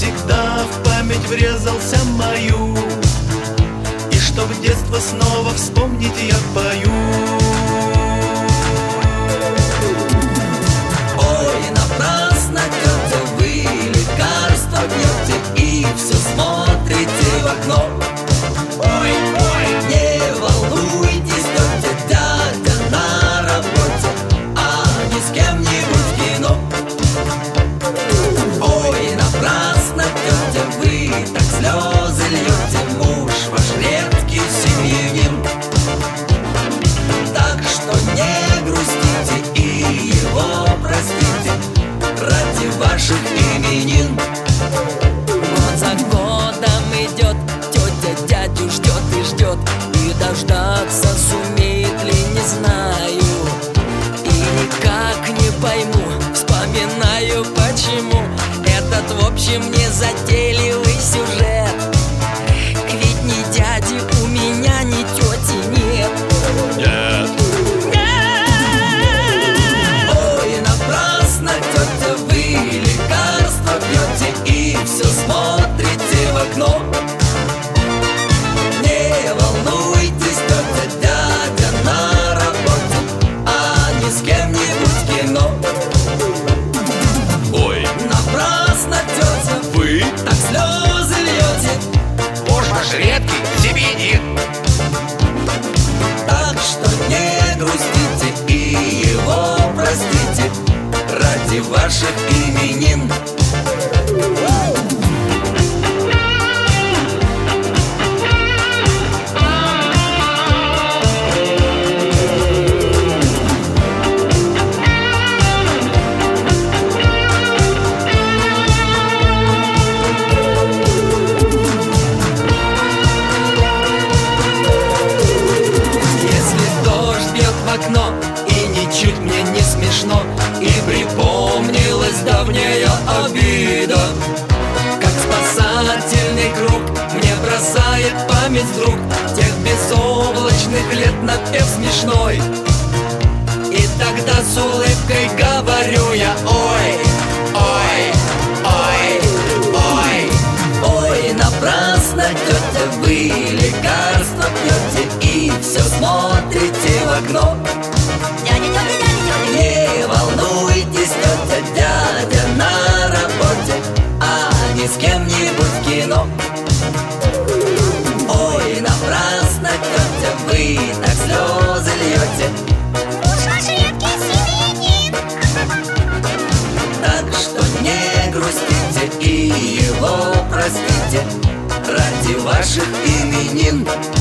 навсегда в память врезался мою, и чтоб детство снова вспомнить, я пою. Ой, напрасно, тетя, вы лекарства пьете и все смотрите в окно. Ой, ой, не волнуйтесь, тетя, дядя на работе, а не с кем-нибудь в кино. Ой, напрасно, тетя, вы так слезы льете, муж ваш редкий семьянин. Так что не грустите и его простите ради ваших именин. Год за годом идет, тетя дядю ждет и ждет, и дождаться сумеет ли, не знаю. И никак не пойму, вспоминаю почему этот, в общем, незатейливый сюжет. Ведь ни дяди у меня, ни тети нет. Нет. Ой, напрасно, тетя, вы лекарства пьете и все смотрите в окно. Не волнуйтесь, тетя, дядя на работе, а не с кем-нибудь в кино. Ой, Напрасно, тетя, вы так слезы льете, Муж ваш редкий семьянин. так что не грустите и его простите ради ваших именин. Окно, и ничуть мне не смешно, и припомнилась давняя обида, как спасательный круг мне бросает память вдруг тех безоблачных лет напев смешной. И тогда с улыбкой говорю я: ой, ой, ой, ой. Ой, напрасно, тетя, вы лекарства пьете и все смотрите в окно. Не волнуйтесь, тетя, дядя на работе, а не с кем-нибудь в кино. Ой, напрасно, тетя, вы так слезы льете, Муж ваш редкий семьянин. так что не грустите и его простите ради ваших именин.